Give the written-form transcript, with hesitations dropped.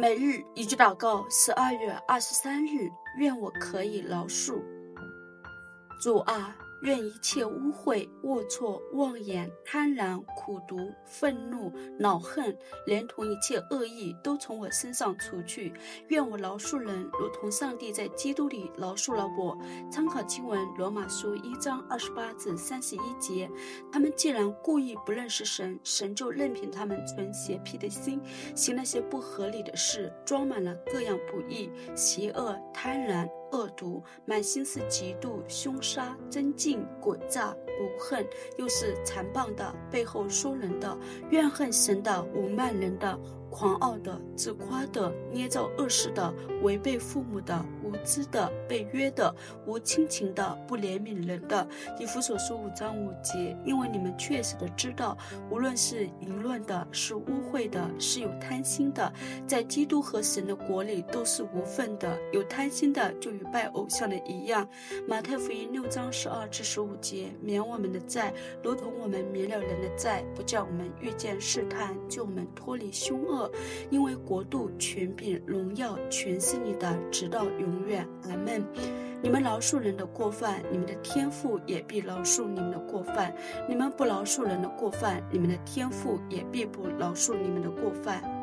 每日一句祷告，12月23日，愿我可以饶恕。主啊，愿一切污秽、龌龊、妄言、贪婪、苦毒、愤怒、恼恨，连同一切恶意都从我身上除去。愿我饶恕人，如同上帝在基督里饶恕了我。参考经文罗马书1章28至31节。他们既然故意不认识神，神就任凭他们存邪僻的心，行那些不合理的事，装满了各样不义、邪恶、贪婪、恶毒，满心是嫉妒、凶杀、争竞、诡诈、毒恨，又是残暴的，背后说人的，怨恨神的，侮慢人的，狂傲的，自夸的，捏造恶事的，违背父母的，无知的，被约的，无亲情的，不怜悯人的。以弗所书5章5节。因为你们确实的知道，无论是淫乱的，是污秽的，是有贪心的，在基督和神的国里都是无份的。有贪心的，就与拜偶像的一样。马太福音6章12至15节。免我们的债，如同我们免了人的债，不叫我们遇见试探，救我们脱离凶恶。因为国度、权柄、荣耀全是你的，直到永远。阿们。你们饶恕人的过犯，你们的天父也必饶恕你们的过犯；你们不饶恕人的过犯，你们的天父也必不饶恕你们的过犯。